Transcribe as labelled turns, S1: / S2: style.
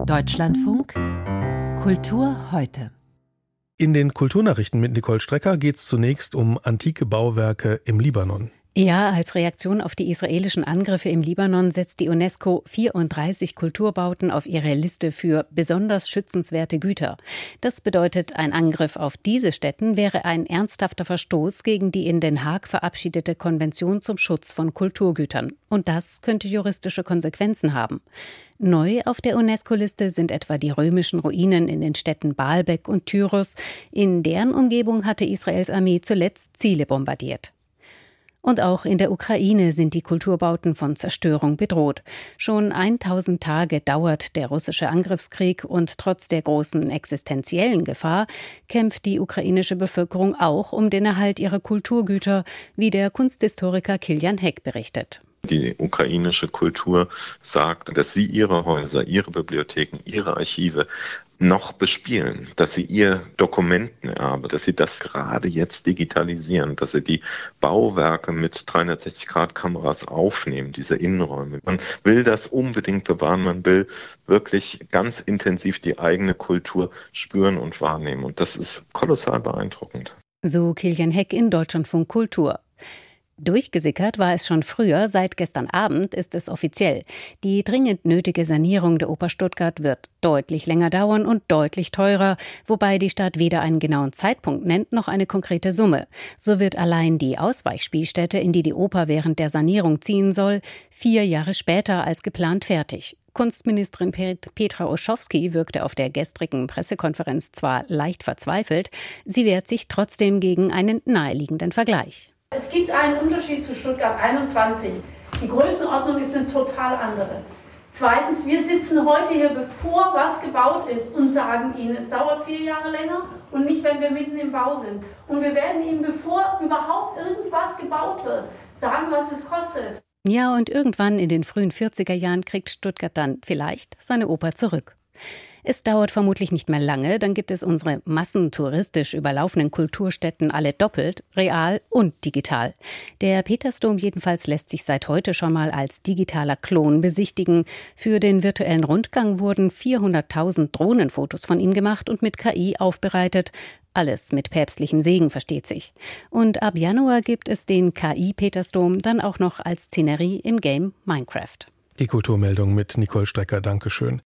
S1: Deutschlandfunk Kultur heute.
S2: In den Kulturnachrichten mit Nicole Strecker geht es zunächst um antike Bauwerke im Libanon.
S3: Ja, als Reaktion auf die israelischen Angriffe im Libanon setzt die UNESCO 34 Kulturbauten auf ihre Liste für besonders schützenswerte Güter. Das bedeutet, ein Angriff auf diese Stätten wäre ein ernsthafter Verstoß gegen die in Den Haag verabschiedete Konvention zum Schutz von Kulturgütern. Und das könnte juristische Konsequenzen haben. Neu auf der UNESCO-Liste sind etwa die römischen Ruinen in den Städten Baalbek und Tyros. In deren Umgebung hatte Israels Armee zuletzt Ziele bombardiert. Und auch in der Ukraine sind die Kulturbauten von Zerstörung bedroht. Schon 1000 Tage dauert der russische Angriffskrieg und trotz der großen existenziellen Gefahr kämpft die ukrainische Bevölkerung auch um den Erhalt ihrer Kulturgüter, wie der Kunsthistoriker Kilian Heck berichtet.
S4: Die ukrainische Kultur sagt, dass sie ihre Häuser, ihre Bibliotheken, ihre Archive noch bespielen, dass sie ihr Dokumentenerbe, dass sie das gerade jetzt digitalisieren, dass sie die Bauwerke mit 360-Grad-Kameras aufnehmen, diese Innenräume. Man will das unbedingt bewahren, man will wirklich ganz intensiv die eigene Kultur spüren und wahrnehmen. Und das ist kolossal beeindruckend.
S3: So Kilian Heck in Deutschlandfunk Kultur. Durchgesickert war es schon früher, seit gestern Abend ist es offiziell. Die dringend nötige Sanierung der Oper Stuttgart wird deutlich länger dauern und deutlich teurer, wobei die Stadt weder einen genauen Zeitpunkt nennt noch eine konkrete Summe. So wird allein die Ausweichspielstätte, in die die Oper während der Sanierung ziehen soll, 4 Jahre später als geplant fertig. Kunstministerin Petra Olschowski wirkte auf der gestrigen Pressekonferenz zwar leicht verzweifelt, sie wehrt sich trotzdem gegen einen naheliegenden Vergleich.
S5: Es gibt einen Unterschied zu Stuttgart 21. Die Größenordnung ist eine total andere. Zweitens, wir sitzen heute hier, bevor was gebaut ist und sagen Ihnen, es dauert 4 Jahre länger und nicht, wenn wir mitten im Bau sind. Und wir werden Ihnen, bevor überhaupt irgendwas gebaut wird, sagen, was es kostet.
S3: Ja, und irgendwann in den frühen 40er Jahren kriegt Stuttgart dann vielleicht seine Oper zurück. Es dauert vermutlich nicht mehr lange, dann gibt es unsere massentouristisch überlaufenden Kulturstätten alle doppelt, real und digital. Der Petersdom jedenfalls lässt sich seit heute schon mal als digitaler Klon besichtigen. Für den virtuellen Rundgang wurden 400.000 Drohnenfotos von ihm gemacht und mit KI aufbereitet. Alles mit päpstlichem Segen, versteht sich. Und ab Januar gibt es den KI-Petersdom dann auch noch als Szenerie im Game Minecraft.
S2: Die Kulturmeldung mit Nicole Strecker, Dankeschön.